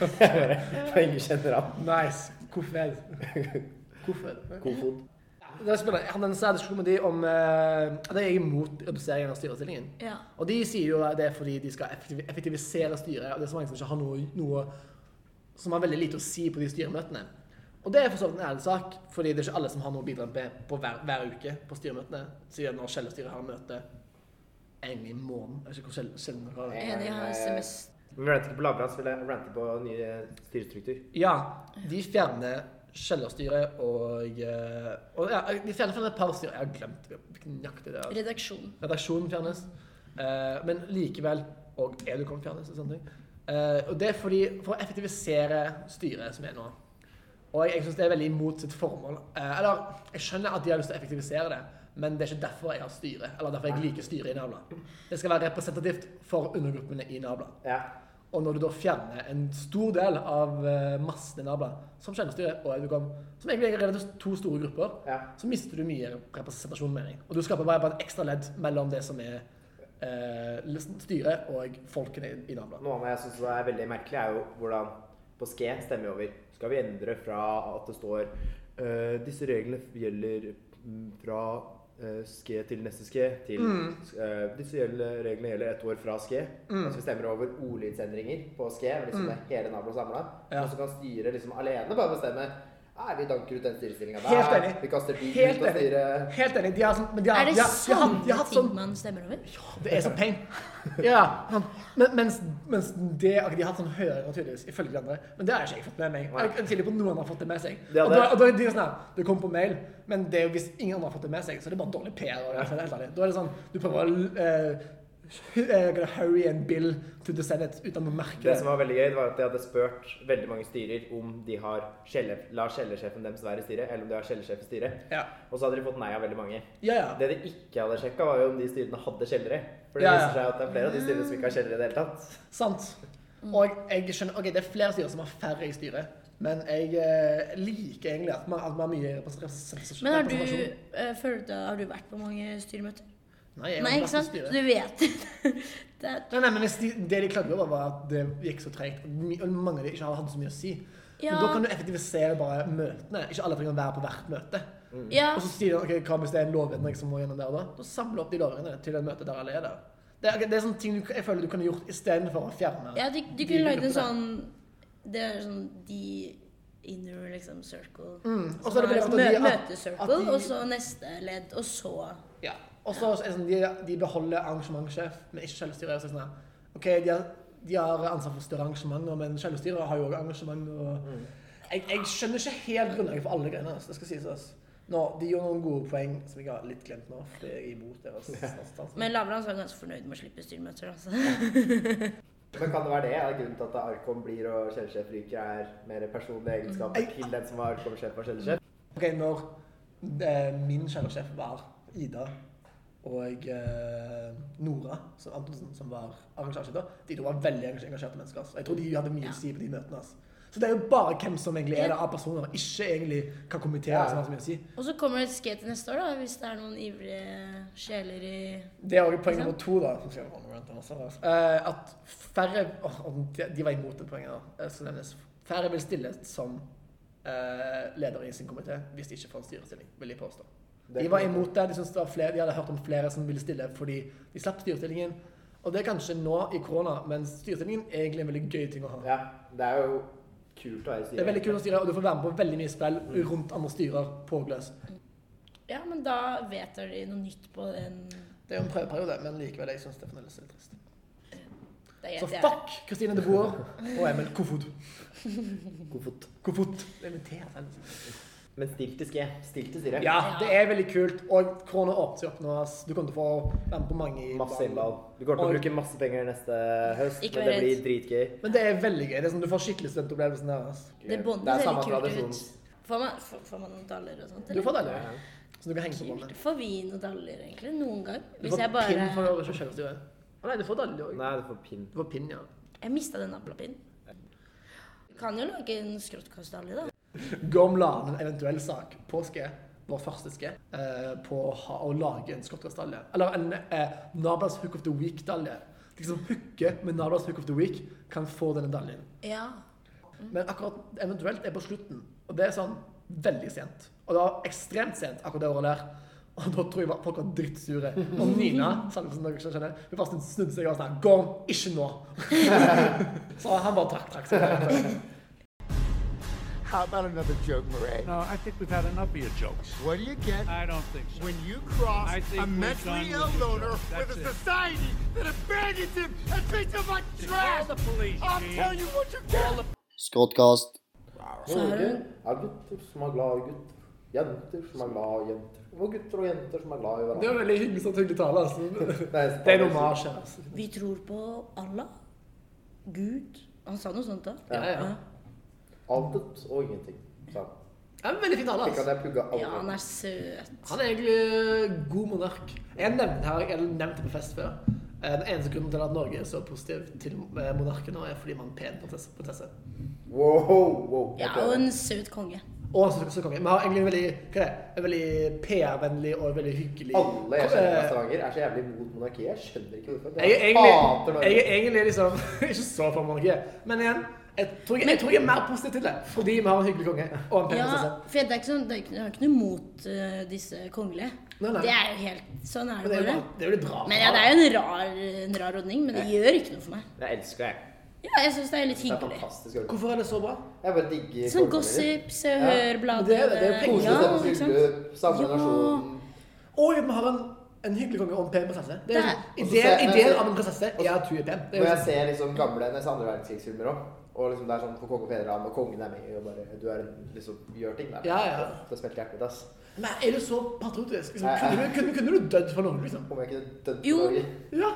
For ingen kjenner han. Nice. Hvorfor? Hvorfor? Kofod. Det er spennende. Jeg hadde en svær diskusjon med de om eh, at jeg er imot reduseringen av styrestillingen. Ja. Og de sier jo at det er fordi de skal effektiv- effektivisere styret, og det er så mange som ikke har noe, noe som har veldig lite å si på de styremøtene. Og det er for så vidt en ærlig sak, fordi det er ikke alle som har noe å bidra med på hver, hver uke på styremøtene. Siden når Kjellerstyret har møte en gang i måneden. Jeg vet ikke hvor sjel- sjelden dere har det. Enig, jeg har semester. Men vi ranter ikke på Lavrans, vil jeg rante på ny styrestruktur. Ja, de fjerner Kjellerstyret og, eh, og ja, de fjerner fjerner et par styrer. Jeg har glemt hvilken nøyaktig det er. Redaksjon. Redaksjonen fjernes. Eh, men likevel, og Educom fjernes og sånne ting. Eh, og det er fordi, for å effektivisere styret som er nå. Og jeg, jeg synes det er veldig imot sitt formål. Eh, eller, jeg skjønner at de har lyst til å effektivisere det, men det er ikke derfor jeg har styre, eller derfor jeg liker styret i Nabla. Det skal være representativt for undergruppene i Nabla. Ja. Og når du da fjerner en stor del av uh, massen i Nabla, som kjennestyre og Educom, som egentlig er relativt to store grupper, Ja. så mister du mye representasjon med deg. Og du skaper bare et ekstra ledd mellom det som er uh, styret og folkene i, i Nabla. Noe av det jeg synes er veldig merkelig er jo hvordan på Ske stemmer over. Skal vi endre fra at det står uh, disse reglene gjelder mm, fra uh, Ske til neste Ske til Mm. uh, disse gjelder, reglene gjelder ett år fra Ske. Mm. Altså vi stemmer over ordlydsendringer på Ske, liksom Mm. det hele Nabla samlet. Ja. Og så kan styret liksom alene bare bestemme. Nei, vi danker ut den styrestillingen der. Helt enig. Vi kaster de Helt ut av enig. styret. Helt enig. De har sånn, men de har, Er det de har, de har, sånne de har hatt ting sånn, man stemmer over? ja, det er så pain. Ja, sånn. Men, mens, mens det, ok, de har hatt sånn høringer tydeligvis, ifølge de andre, men det har ikke jeg fått med meg. Jeg er tydelig på at noen andre har fått det med seg. Det Og hadde- da, og da er de sånn her, det kommer på mail, men det er jo hvis ingen andre har fått det med seg, så er det bare dårlig P R. Og, altså, helt ærlig. Da er det sånn, du prøver å uh, hurry and bill to the Senate uten å merke Det som var veldig gøy, var at de hadde spurt veldig mange styrer om de har kjelle, lar kjellesjefen deres være i styret, eller om de har kjellesjef i styret. Ja, Og så hadde de fått nei av veldig mange. ja. ja. Det de ikke hadde sjekket var jo om de styrene hadde kjellere. For det Ja, ja. viser seg at det er flere av de styrene som ikke har kjellere i det hele tatt. Sant. Og jeg skjønner, ok, det er flere styrer som har færre i styret, men jeg eh, liker egentlig at man, at man har mye representasjon. Men har du, uh, følt, har du vært på mange styremøter? Nei, jeg har Nei, vært ikke i sant? styret. Du vet det. Er, Nei, nei, men hvis de, det de klagde over var at det gikk så tregt, og my- og mange av de ikke hadde så mye å si. ja, Men da kan du effektivisere bare møtene. Ikke alle trenger å være på hvert møte. ja, Og så sier de, ok, hva hvis det er en lovendring som må gjennom der da? Da samler opp de lovendringene til et møte der alle er der. Det er, det er sånne ting du, jeg føler du kunne gjort i stedet for å fjerne. ja, du, du kunne lagd en sånn Det er sånn de inner liksom circle. Mm. Og Og så er det bare at de, at, møtecircle, at de- og så neste ledd, og så ja. Og så er det sånn, de, de beholder arrangementssjef, men ikke kjellestyret. Så er det sånn her, ok, de har, de har ansvar for større arrangementer, men kjellestyret har jo også arrangement. Og jeg, jeg skjønner ikke helt grunnlaget for alle greiene, altså, det skal sies. Altså. Nå, de gjør noen gode poeng som jeg har litt glemt nå, for jeg er imot deres stans. Men Lavland var ganske fornøyd med å slippe styremøter, altså. Men kan det være det? Er det grunnen til at Arkom blir og kjellesjef ryker er mer personlige egenskaper Jeg- til den som var Arkom-sjef og kjellesjef? Ok, når eh, min kjellesjef var Ida, og eh, Nora som Antonsen, som var arrangørsjef, de to var veldig engasjerte mennesker. Altså. Jeg tror de hadde mye å si på de møtene. Altså. Så det er jo bare hvem som egentlig er der av personer, ikke egentlig hva komiteer som har så mye å si. Og så kommer det et skate til neste år, da, hvis det er noen ivrige sjeler i Det er også poeng nummer to, da. som skal jeg ha noe rant om også, altså. Eh, at færre åh, åh, de, de var imot det poenget, da. eh, skal nevnes. Færre vil stille som eh, leder i sin komité hvis de ikke får en styrestilling, vil jeg påstå. De var imot det. De, syntes det var flere, de hadde hørt om flere som ville stille fordi de slapp styrestillingen. Og det er kanskje nå i korona, men styrestillingen er egentlig en veldig gøy ting å ha. Ja, det er jo kult å være i styret. Det er veldig kult å styre, og du får være med på veldig mye spill rundt andre styrer på Gløs. Ja, men da vedtar de noe nytt på den. Det er jo en prøveperiode, men likevel, jeg synes det fremdeles er litt trist. Det er Så helt det er fuck Kristine de Boer og Emil Kofod. Kofot. Kofod. Det er med T, altså. Men stilt til ske. Stilt til styret. Ja, det er veldig kult, og korona åpner seg opp nå. ass. Du kommer til å få være med på mange i Masse innball. Du kommer til å Og- bruke masse penger neste høst, Ikke men vær det blir redd. dritgøy. Men det er veldig gøy. Det er sånn, du får skikkelig studentopplevelsen der. ass. Det båndet Det er ser samme litt kult tradisjon. ut. Får man, får, får man noen daller og sånt? Du får eller? daller, så du kan henge på Kult. båndet. Får vi noen daller, egentlig? Noen gang? Du Hvis får jeg bare pinn for å kjøre styret. Å nei, du får daller òg. Nei, du får pinn. Du får pinn, ja. Jeg mista den naplapinnen. Kan jo lage en skråttkastdalle, da. Gorm la en eventuell sak på Ske, vår første Ske, eh, på å, ha, å lage en skottkastdalje. Eller en eh, Nablas Hook of the Week-dalje. De som hooker med Nablas Hook of the Week, kan få denne daljen. Ja. Men akkurat eventuelt er på slutten, og det er sånn veldig sent. Og det var ekstremt sent akkurat det året der. Og da tror jeg folk var drittsure. Og Nina, som dere ikke skjønner, hun bare snudde seg og var sånn, Gorm, ikke nå. Så han bare trakk, trakk seg. How about another joke, Murray? No, I think we've had enough of your jokes. What do you get I don't think so. when you cross I think a we're mentally done ill with the loner joke. with That's a it. society that abandons him and treats him like trash? Call the police, I'll Gene. tell you what you get. Skråtkast. Så er det Ja, gutter som er glad i gutter. Jenter som er glad i jenter. Og gutter og jenter som er glad i Det hverandre. var veldig hyggelig sånn hyggelig tale. Altså. Det er, Det er noe mage. Altså. Vi tror på Allah. Gud. Han sa noe sånt da. Ja, ja. Altet og ingenting. Så. Ja, men veldig fin tale, Ikke at altså. jeg plugget alle. Ja, han er søt. Han er egentlig god monark. Jeg nevnte her, jeg har nevnt det på fest før. Eh, Den eneste grunnen til at Norge er så positiv til eh, monarken nå, er fordi man er pen prinsesse. prinsesse. Wow, wow. Ja, og en søt konge. Og så, så konge. Vi har egentlig en veldig, hva er det? En veldig P R-vennlig og veldig hyggelig... Alle jeg kjenner fra Eh, Stavanger er så jævlig mot monarkiet. Jeg skjønner ikke hvorfor. Jeg er egentlig, hater Norge. jeg er egentlig liksom, ikke så for monarkiet, men igjen, jeg tror jeg, jeg tror jeg er mer positiv til det, fordi vi har en hyggelig konge og en pen Ja, prinsesse. for det er ikke sånn, det er ikke, jeg har ikke noe imot uh, disse kongelige. Nei, nei. Det er jo helt, sånn er Men det det er jo bare. bare- det er jo litt bra. Men ja, det er jo en rar, en rar ordning, men det gjør ikke noe for meg. Jeg elsker det. Ja, jeg synes det er litt Det er hyggelig. fantastisk. å gjøre. Hvorfor er det så bra? Jeg bare digger Sånn kongefamilien. gossip, se og Ja. hør, Men bladet. det er det, det er jo Koselig Ja, stemme, ikke sant? bryllup, samme Ja. nasjon. Og at vi har en, en hyggelig konge og en pen prinsesse. Det er Det- sånn, Og så ideen, ser- men ideen så- av en prinsesse er at hun er pen. Det er Når jo jeg sånn, ser liksom gamle nesten andre verdenskrigsfilmer også, og liksom det er sånn på Konge og Federland, og kongen er med, og bare, du er en, liksom, gjør ting der. Ja, ja. Det smelter hjertet mitt, ass. men er du så patriotisk? Liksom, Nei, kunne, du, kunne, kunne du dødd for noen, liksom? Om jeg ikke dødd Jo. på Norge. Ja.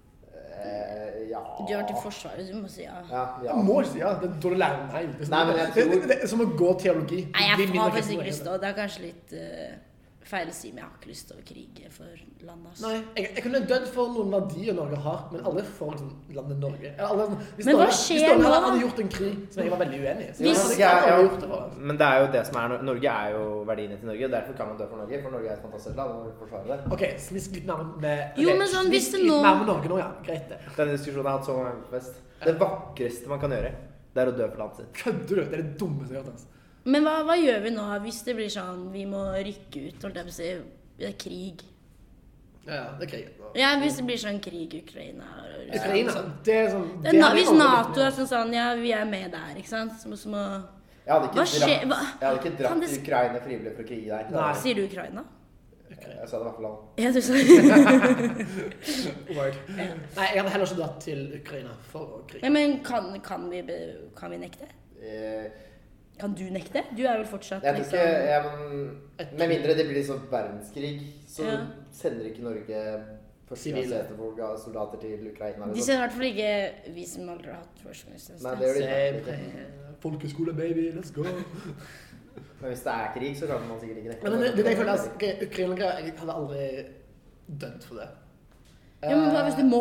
Eh, ja. Du har til forsvaret, du må si ja. Ja, ja. Jeg må ikke si ja. Det er dårlig læring. Nei, det er som, Nei, men jeg det, tror- det, det er som å gå teologi. Nei, jeg Bli mindre har faktisk kristen ikke enn lyst til jeg å, det er kanskje litt uh, feil å si, men jeg har ikke lyst til å krige for landet, altså. Nei, jeg, jeg kunne dødd for noen verdier Norge har, men aldri for liksom, landet Norge. Eller, aldri, hvis Men hva Norge, skjer hvis Norge nå, hadde, da? hadde gjort en krig som jeg var veldig uenig i, så Hvis- hadde Ja, jeg ja. aldri gjort det for det. Men det er jo det som er Nor- Norge er jo verdiene til Norge, og derfor kan man dø for Norge, for Norge er et fantastisk land, og vi forsvarer det. Ok, så vi skal litt nærmere med... Jo, ok, men sånn, vi hvis skal det litt nå- nærmere Norge nå, ja. Greit det. Denne diskusjonen har jeg hatt så mange ganger på fest. Det vakreste man kan gjøre, det er å dø for landet sitt. Kødder du? Det er det dummeste jeg har hørt. Altså. Men hva, hva gjør vi nå hvis det blir sånn, vi må rykke ut, holdt jeg på å si, det er krig? Ja, ja, det er krig. Ja, hvis det blir sånn krig i Ukraina. og Russland, Ukraina, sånn. det er sånn... Det er, na- hadde jeg hvis aldri NATO blitt med. er sånn sånn, ja, vi er med der, ikke sant? Så, så må... Jeg hadde ikke Hva skjer- dratt, hva- jeg hadde ikke Kan dratt det- til Ukraina frivillig for å krige der. Nei. Sier du Ukraina? Jeg sa det i hvert fall han. Ja, du sa Word. Nei, jeg hadde heller ikke dratt til Ukraina for å krige. ja, men kan, kan, vi, be- kan vi nekte? Eh, Kan du nekte? Du er vel fortsatt Jeg tror liksom... ikke, ja, men med mindre det blir sånn verdenskrig, så Ja. sender ikke Norge Sivile. førstegangstjeneste soldater til Ukraina. De Liksom. sender i hvert fall ikke vi som aldri har hatt førstegangstjeneste. Nei, det gjør de Se, ikke. pre- Folkeskole, baby, let's go. Men hvis det er krig, så kan man sikkert ikke nekte. Men det, det, det jeg føler, altså, ok, Ukraina, jeg hadde aldri dødd for det. Ja, men hva hvis du må?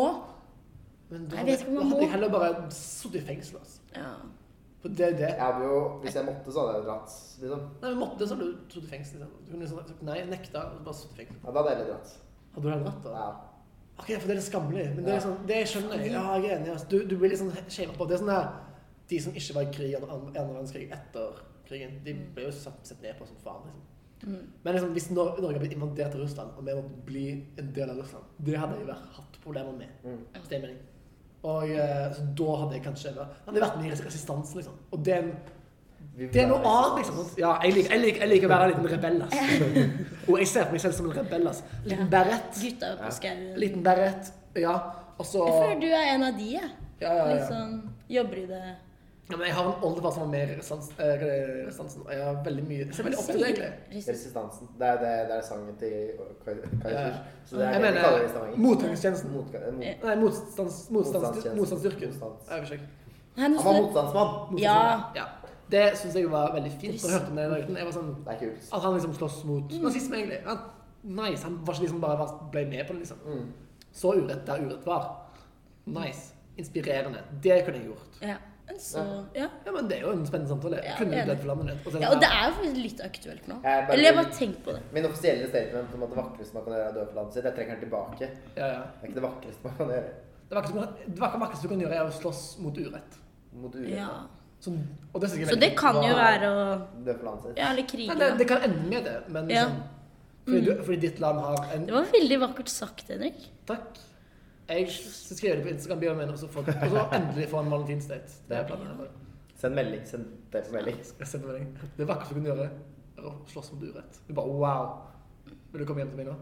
Men da Jeg hadde, vet ikke om da man hadde må. jeg heller bare sittet i fengsel, altså. Ja. For det er det. Jeg hadde jo, hvis jeg måtte, så hadde jeg dratt, liksom. Nei, men måtte, så hadde du sittet i fengsel. Liksom. Du kunne liksom sagt nei, nekta, og bare sittet i fengsel. Ja, da hadde jeg heller dratt. Hadde du heller dratt da? Ja. Ok, for det er litt skammelig, men det er Ja. sånn, det skjønner jeg. Ja, jeg er enig, altså. Du, du blir litt sånn skjevet på. Det er sånn der, de som ikke var i krig i andre andre verdenskrig etter krigen, de ble jo satt, sett ned på som faen, liksom. Mm. Men liksom, hvis Nor Norge hadde blitt invadert av Russland, og vi måtte bli en del av Russland, det hadde jeg vært, hatt problemer med. Mm. Stemning. Og eh, så da hadde jeg kanskje vært, hadde jeg vært med i resistans, liksom. Og det er, en, Vi det er noe vil være annet, liksom. sant? Ja, jeg liker, jeg, liker, jeg liker å være en liten rebell, ass. Og jeg ser på meg selv som en rebell, ass. Liten berett. Gutta på skauen. Liten berett, ja. Og så... Jeg føler du er en av de, jeg. Ja, ja, ja. Liksom, jobber i det. Ja, men jeg har en oldefar som var med i resistans, eh, hva er det, restansen, og jeg har veldig mye, jeg ser veldig opp til det, egentlig. Resist- Resistansen. Det er, det, det er sangen til Kai- Ja. Kaizers. Så det er Jeg det vi kaller det i mener, Stavanger. mottagningstjenesten. Mot, mot, Nei, motstands, motstands, Motstandstjenesten. motstandsstyrken. Motstands- Jeg vet ikke. Han Han var motstandsmann. Ja. Ja. Det synes jeg var veldig fint da jeg hørte om det. da Jeg var sånn, Det er kult. at han liksom slåss mot nazisme, egentlig. Han, nice, han var ikke liksom bare var- ble med på det, liksom. Mm. Så urett der urett var. Nice. Inspirerende. Det kunne jeg gjort. Ja. Men så, ja. Ja, men det er jo en spennende samtale. Ja, Kunne du enig. dødd for landet ditt? Og så er Ja, det og det sånn, er jo faktisk litt aktuelt nå. Jeg er bare- Eller jeg har bare tenkt på det. Min offisielle statement om at det vakreste man kan gjøre er å dø for landet sitt, jeg trekker den tilbake. ja, ja. Det er ikke det vakreste man kan gjøre. Det vakreste det vakreste- vakreste du kan gjøre, er å slåss mot urett. Mot urett. Ja. Sånn, og det, synes jeg er Så veldig det kan jo bra. være å Dø for landet sitt. Ja, eller krige. Nei, det, da. det kan ende med det, men Ja. liksom, fordi, du, fordi ditt land har en... Det var veldig vakkert sagt, Henrik. Takk. Jeg skal skrive det på Instagram-bioen min, og så, får, og så endelig få en valentinsdate. Det er planen her. Send melding. Send det på melding. Jeg sender melding. Det vakreste du kan gjøre, er å slåss mot urett. Du bare, wow. Vil du komme hjem til meg nå?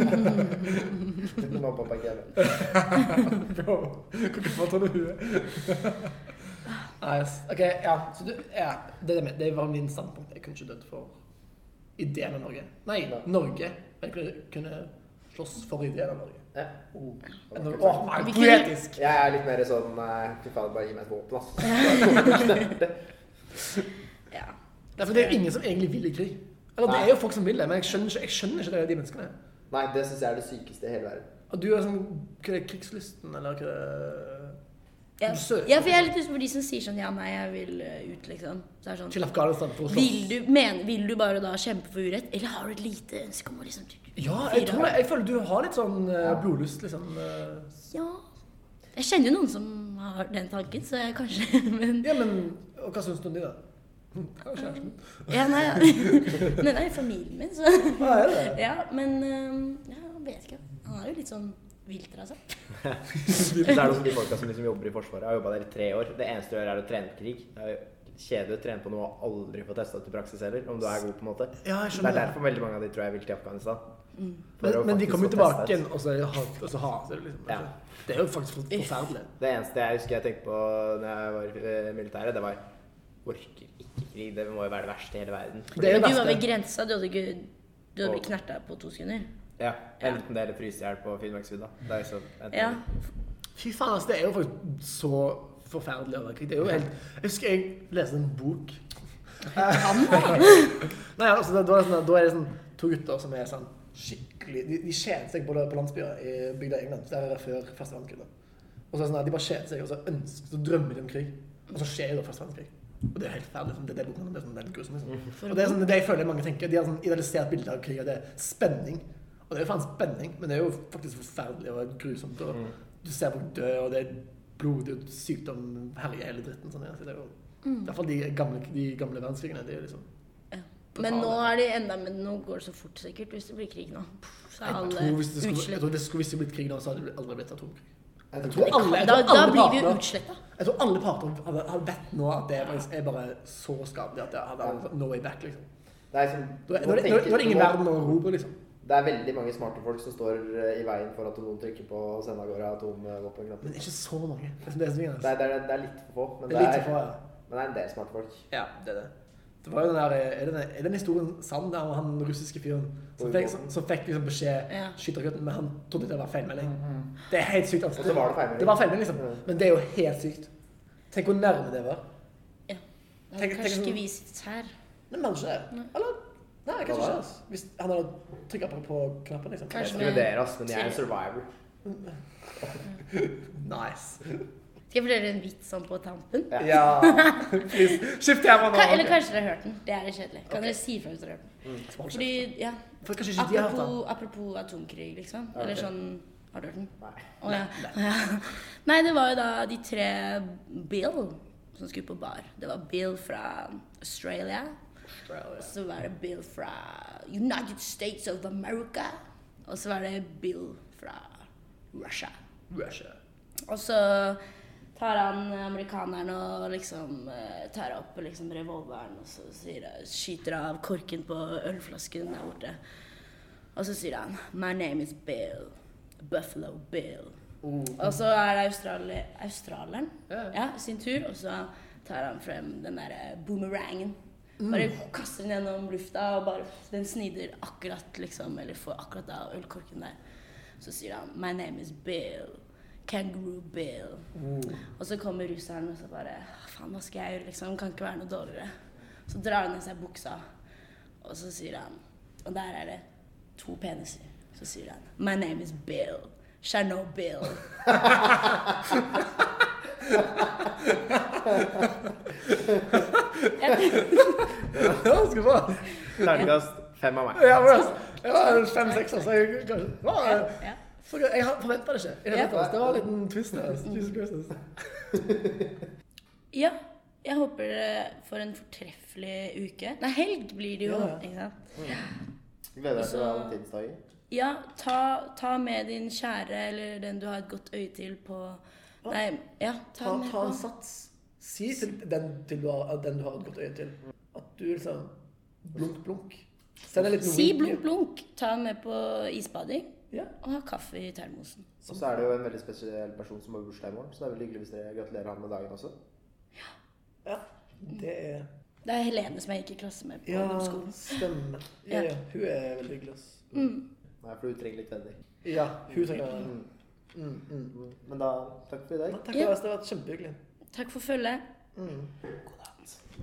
Mamma og pappa ikke er med. Bro, hvor gammel tror du hun er? Nice. Ok, ja. Så du, ja, det, er det, det var min standpunkt. Jeg kunne ikke dødd for ideen av Norge. Nei, Nei. Norge. Jeg kunne, kunne slåss for ideen av Norge. Ja. Åh, nei, Vi poetisk! Jeg er litt mer sånn eh, fy faen, bare gi meg et våpen, ass. Ja. Ja, for det er jo ingen som egentlig vil i krig. Eller det Nei. er jo folk som vil det, men jeg skjønner ikke, jeg skjønner ikke det, de menneskene. Nei, det synes jeg er det sykeste i hele verden. Og du er sånn, hva er det, krigslysten, eller hva er det? Ja. Du søker. ja, for jeg er litt usikker på de som sier sånn, ja, nei, jeg vil eh, ut, liksom. Så er det sånn, Til Afghanistan for å slåss. vil du, men, vil du bare da kjempe for urett, eller har du et lite ønske om å liksom... Ja, jeg tror det, jeg føler du har litt sånn uh, blodlyst, liksom. Uh. Ja. Jeg kjenner jo noen som har den tanken, så jeg kanskje, men... Ja, men, og hva synes du om de da? Det er jo kjæresten min. Ja, nei, ja. Nei, nei, familien min, så... Hva er det? Ja, men, um, ja, jeg vet ikke. Han er jo litt sånn vilter, altså. Så er det også de folka som liksom jobber i Forsvaret. Jeg har jobbet der i tre år. Det eneste du gjør er å trene på krig. Det er jo kjedelig å trene på noe og aldri få testet til praksis heller, om du er god på en måte. Ja, jeg Det skjønner er derfor veldig mange av de tror jeg vil til Afghanistan. Mm. For Men, å men de faktisk kommer jo få tilbake testet. igjen, og så, har- og så hater det liksom. Ja. Det er jo faktisk for- forferdelig. Det eneste jeg husker jeg tenkte på når jeg var i militæret, det var orker ikke krig, det må jo være det verste i hele verden. Det er Men det du var ved verste. grensa, du hadde ikke... Du hadde blitt knertet på to sekunder. Ja, enten det eller frysehjelp på Finnmarksvidda. Det er jo så enten Ja. eller. Fy faen, altså, det er jo faktisk så forferdelig å være krig. Det er jo helt... Jeg husker jeg leste en bok. Nei, altså, da, da, er det sånn, da er det sånn to gutter som er sånn skikkelig... De, de kjeder seg på, på landsbyer i bygda England. Så det er før første verdenskrig. Og så er det sånn at de bare kjeder seg, og så ønsker, så drømmer de om krig. Og så skjer det første verdenskrig. Og det er helt ferdig, liksom. Det er det boken, det er sånn veldig grusomt, liksom. Og det er sånn, det jeg føler mange tenker, de har sånn idealisert bilde av krig, og det er spenning. Og det er jo faen spenning, men det er jo faktisk forferdelig og grusomt. Og du ser folk dø, og det er blodig og sykdom, herlige hele dritten. Sånn, ja. Så det er jo, i hvert fall de gamle, de gamle verdenskrigene, det er jo liksom... Men nå er de enda, men nå går det så fort sikkert hvis det blir krig nå. Så er Jeg alle tror hvis det skulle, jeg utslett. tror det skulle, hvis det blitt krig nå, så hadde det aldri blitt atomkrig. Jeg Jeg tror tror alle, jeg Da, tror da alle blir vi jo parter, utsletta. jeg tror alle parter hadde, hadde vet nå at det er bare, er bare så skadelig at det hadde no way back, liksom. Det er som, Da er da er det, da er det ingen verden å ro på, liksom. Det er veldig mange smarte folk som står eh, i veien for at noen trykker på å sende av gårde atomvåpenknappen. Men det er ikke så mange. Det er, det er, så mye, Det er, det, er, det er litt for få, men det er litt for få, ja. men det er en del smarte folk. Ja, det er det. Det var jo den der, er, den, er den historien sann der, og han russiske fyren som fikk, som, som fikk liksom beskjed, Ja. skyt raketten, men han trodde det var feilmelding. Det er helt sykt, altså. Og så var det feilmelding. Det var feilmelding, liksom. Mm. Men det er jo helt sykt. Tenk hvor nærme det var. Ja. Tenk- tenk Kanskje sånn- ikke vi sitter her. Men kanskje det. Eller, nei, kanskje Hva da? ikke. Altså. Hvis han hadde trykket på, på knappen, liksom. Kanskje Jeg tror dere, ass, men jeg er en survivor. Nice. Skal jeg fortelle en vits sånn på tampen? Ja. Ja, please. Skift tema nå. Ka eller kanskje dere har hørt den. Det er litt kjedelig. Kan dere si fra hvis dere har hørt den? Smart Fordi, kjeft. ja, For kanskje ikke de har hørt den. apropos, apropos atomkrig, liksom. Eller sånn, har du hørt den? Nei. Å, ja. Ja. Nei, det var jo da de tre Bill som skulle på bar. Det var Bill fra Australia. Og så var det Bill fra United States of America. Og så var det Bill fra Russia. Russia. Og så tar han amerikaneren og liksom eh, tar opp liksom revolveren og så sier, skyter av korken på ølflasken der borte. Og så sier han My name is Bill. Buffalo Bill. Og så er det Australi australieren Ja. ja, sin tur, og så tar han frem den der boomerangen. Bare kaster den gjennom lufta, og bare den snider akkurat liksom, eller får akkurat av ølkorken der. Så sier han My name is Bill. Kangaroo Bill. Og så kommer russeren og så bare faen, hva skal jeg gjøre, liksom, kan ikke være noe dårligere. Så drar han ned seg buksa, og så sier han, og der er det to peniser, så sier han My name is Bill. Chernobyl. Det var ganske bra. Terningkast fem av meg. Ja, men altså, jeg var fem-seks, altså. Jeg, kanskje, var, Ja. for jeg forventet det ikke. Jeg Ja. vet, altså, det var en liten twist der. altså. Jesus Christ, altså. Ja, jeg håper dere får en fortreffelig uke. Nei, helg blir det jo, Ja. ikke sant? Gleder deg til Så- valentinsdagen. Ja, ta, ta med din kjære, eller den du har et godt øye til på... Nei, ja, ta, Ta, den med ta en på. sats. Si til den, til du har, den du har et godt øye til, at du liksom blunk, blunk. Send en liten Si wink. blunk, blunk. Ta den med på isbading, Ja. og ha kaffe i termosen. Og så er det jo en veldig spesiell person som har bursdag i morgen, så det er veldig hyggelig hvis dere gratulerer han med dagen også. Ja, det er... Det er Helene som jeg gikk i klasse med på Ja, ungdomsskolen. stemmer. Ja, ja, hun er veldig hyggelig, ass. Mm. Nei, for du trenger litt venner. Ja, hun trenger det. Mm. Mm, mm. Men da, takk for i dag. Takk for det, det har vært kjempehyggelig. Takk for følget. Mm.